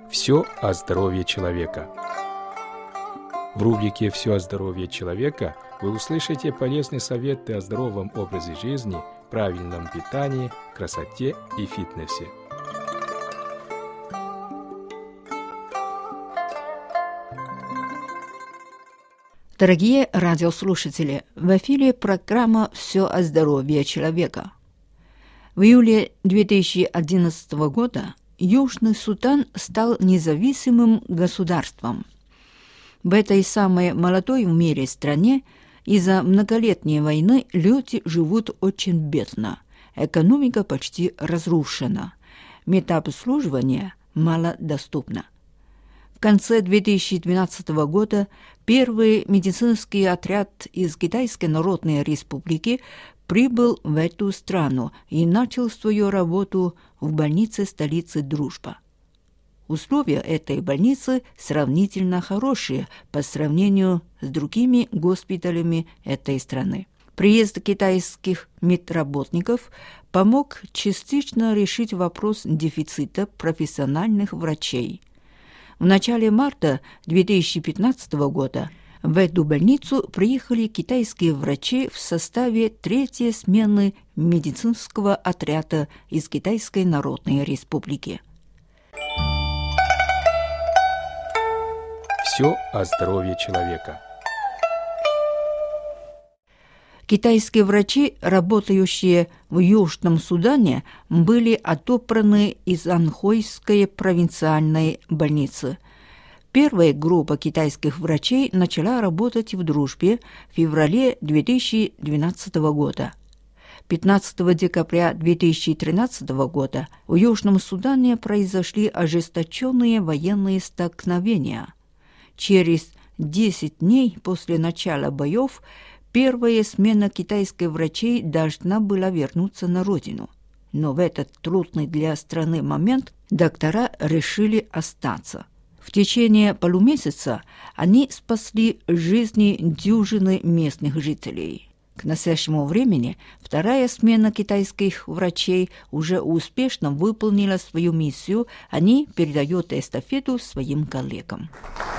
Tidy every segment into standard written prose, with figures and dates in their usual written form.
Все о здоровье человека. В рубрике «Все о здоровье человека» вы услышите полезные советы о здоровом образе жизни, правильном питании, красоте и фитнесе. Дорогие радиослушатели, в эфире программа «Все о здоровье человека». В июле 2011 года Южный Судан стал независимым государством. В этой самой молодой в мире стране из-за многолетней войны люди живут очень бедно, экономика почти разрушена, медобслуживание малодоступно. В конце 2012 года первый медицинский отряд из Китайской Народной Республики прибыл в эту страну и начал свою работу в больнице столицы Дружба. Условия этой больницы сравнительно хорошие по сравнению с другими госпиталями этой страны. Приезд китайских медработников помог частично решить вопрос дефицита профессиональных врачей. В начале марта 2015 года в эту больницу приехали китайские врачи в составе третьей смены медицинского отряда из Китайской Народной Республики. Все о здоровье человека. Китайские врачи, работающие в Южном Судане, были отобраны из Анхойской провинциальной больницы. Первая группа китайских врачей начала работать в Дружбе в феврале 2012 года. 15 декабря 2013 года в Южном Судане произошли ожесточенные военные столкновения. Через 10 дней после начала боев первая смена китайских врачей должна была вернуться на родину. Но в этот трудный для страны момент доктора решили остаться. В течение полумесяца они спасли жизни дюжины местных жителей. К настоящему времени вторая смена китайских врачей уже успешно выполнила свою миссию, они передают эстафету своим коллегам.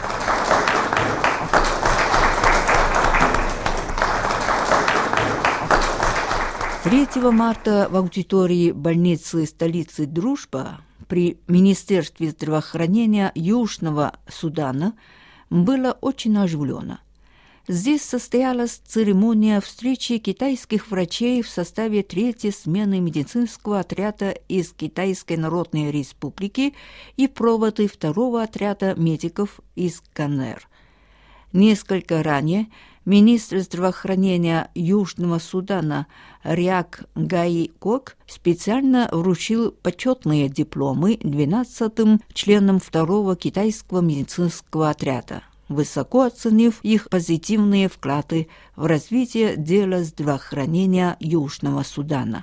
3 марта в аудитории больницы столицы Дружба при Министерстве здравоохранения Южного Судана было очень оживленно. Здесь состоялась церемония встречи китайских врачей в составе третьей смены медицинского отряда из Китайской Народной Республики и проводы второго отряда медиков из КНР. Несколько ранее министр здравоохранения Южного Судана Ряк Гаи Кок специально вручил почетные дипломы 12 членам второго китайского медицинского отряда, высоко оценив их позитивные вклады в развитие дела здравоохранения Южного Судана.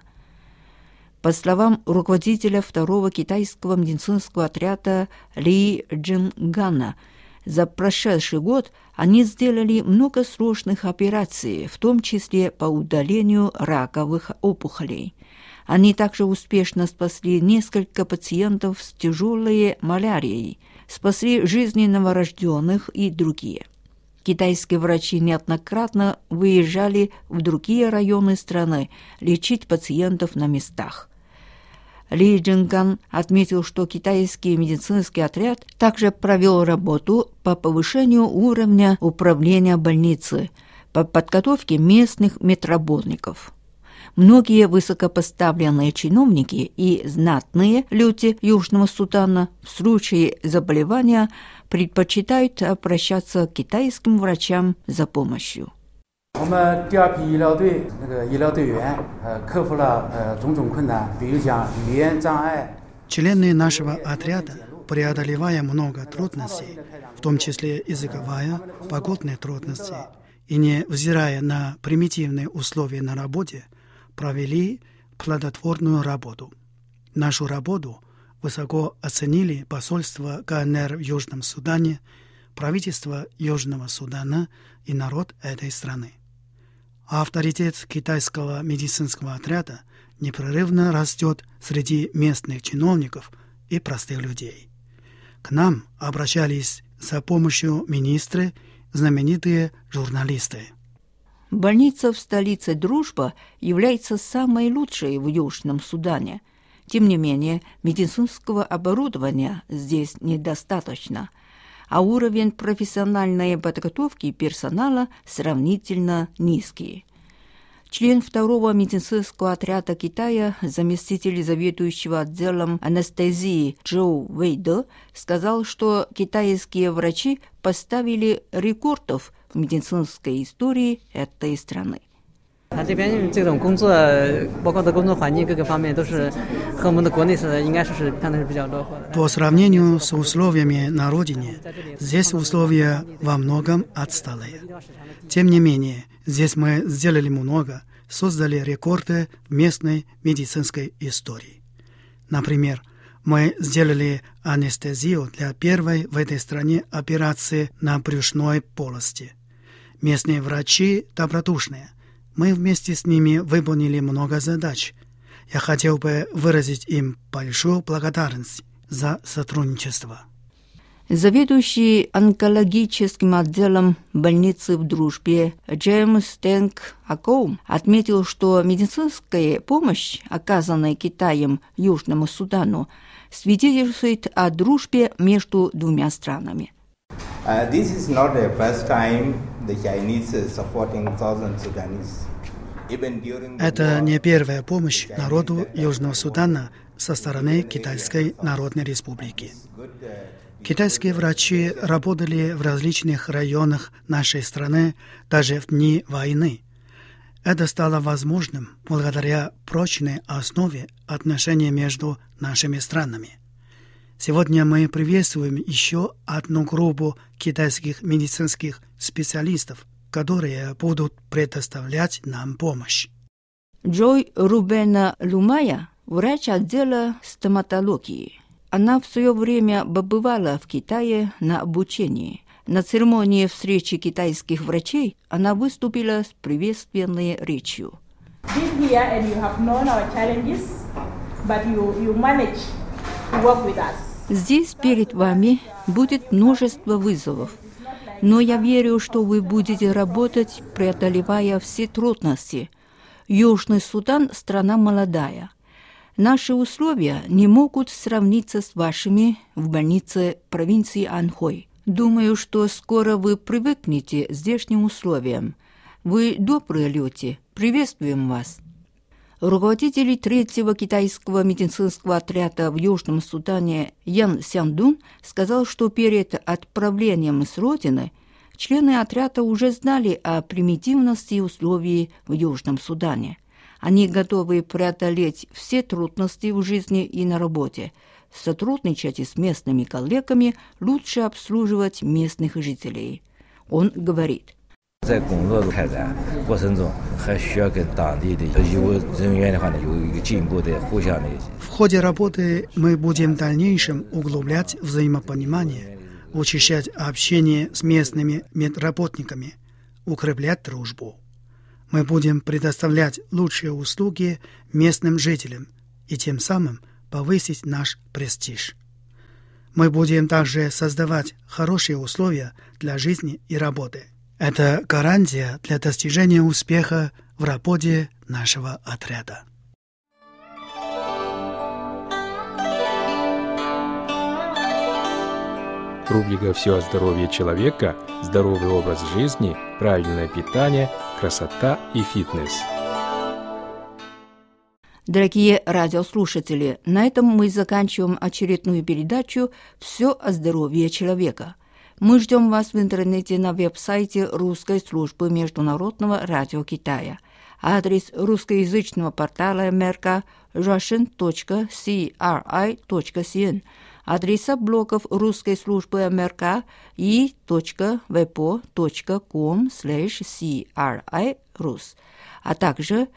По словам руководителя второго китайского медицинского отряда Ли Джингана, за прошедший год они сделали много сложных операций, в том числе по удалению раковых опухолей. Они также успешно спасли несколько пациентов с тяжелой малярией, спасли жизни новорожденных и другие. Китайские врачи неоднократно выезжали в другие районы страны лечить пациентов на местах. Ли Джинган отметил, что китайский медицинский отряд также провел работу по повышению уровня управления больницы, по подготовке местных медработников. Многие высокопоставленные чиновники и знатные люди Южного Судана в случае заболевания предпочитают обращаться к китайским врачам за помощью. 我们第二批医疗队医疗队员克服了种种困难，比如讲语言障碍。 Члены нашего отряда, преодолевая много трудностей, в том числе языковая, погодные трудности, и невзирая на примитивные условия на работе, провели плодотворную работу. Нашу работу высоко оценили посольство КНР в Южном Судане, правительство Южного Судана и народ этой страны. Авторитет китайского медицинского отряда непрерывно растет среди местных чиновников и простых людей. К нам обращались за помощью министры, знаменитые журналисты. Больница в столице Дружба является самой лучшей в Южном Судане. Тем не менее, медицинского оборудования здесь недостаточно, а уровень профессиональной подготовки персонала сравнительно низкий. Член второго медицинского отряда Китая, заместитель заведующего отделом анестезии Чжоу Вэйдэ, сказал, что китайские врачи поставили рекордов в медицинской истории этой страны. По сравнению с условиями на родине, здесь условия во многом отсталые. Тем не менее, здесь мы сделали много, создали рекорды в местной медицинской истории. Например, мы сделали анестезию для первой в этой стране операции на брюшной полости. Местные врачи добродушные. Мы вместе с ними выполнили много задач. Я хотел бы выразить им большую благодарность за сотрудничество. Заведующий онкологическим отделом больницы в Дружбе Джеймс Тэнк Акоум отметил, что медицинская помощь, оказанная Китаем Южному Судану, свидетельствует о дружбе между двумя странами. This is not the first time the Chinese is supporting Southern Sudanese. Это не первая помощь народу Южного Судана со стороны Китайской Народной Республики. Китайские врачи работали в различных районах нашей страны даже в дни войны. Это стало возможным благодаря прочной основе отношений между нашими странами. Сегодня мы приветствуем еще одну группу китайских медицинских специалистов, которые будут предоставлять нам помощь. Джой Рубена Лумая, врач отдела стоматологии. Она в свое время побывала в Китае на обучении. На церемонии встречи китайских врачей она выступила с приветственной речью. Здесь перед вами будет множество вызовов, но я верю, что вы будете работать, преодолевая все трудности. Южный Судан – страна молодая. Наши условия не могут сравниться с вашими в больнице провинции Анхой. Думаю, что скоро вы привыкнете к здешним условиям. Вы добрые люди, приветствуем вас. Руководитель третьего китайского медицинского отряда в Южном Судане Ян Сяндун сказал, что перед отправлением с родины члены отряда уже знали о примитивности условий в Южном Судане. Они готовы преодолеть все трудности в жизни и на работе, сотрудничать с местными коллегами, лучше обслуживать местных жителей. Он говорит. В ходе работы мы будем в дальнейшем углублять взаимопонимание, учащать общение с местными медработниками, укреплять дружбу. Мы будем предоставлять лучшие услуги местным жителям и тем самым повысить наш престиж. Мы будем также создавать хорошие условия для жизни и работы. Это гарантия для достижения успеха в работе нашего отряда. Рубрика «Все о здоровье человека», здоровый образ жизни, правильное питание, красота и фитнес. Дорогие радиослушатели, на этом мы заканчиваем очередную передачу «Все о здоровье человека». Мы ждем вас в интернете на веб-сайте Русской службы Международного радио Китая. Адрес русскоязычного портала МРК russian.cri.cn. Адреса блогов Русской службы МРК i.vpo.com/cri.rus, а также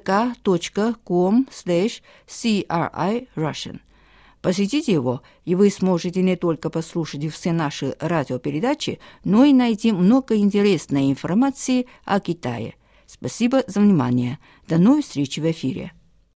vk.com/cri.russian. Посетите его, и вы сможете не только послушать все наши радиопередачи, но и найти много интересной информации о Китае. Спасибо за внимание. До новой встречи в эфире.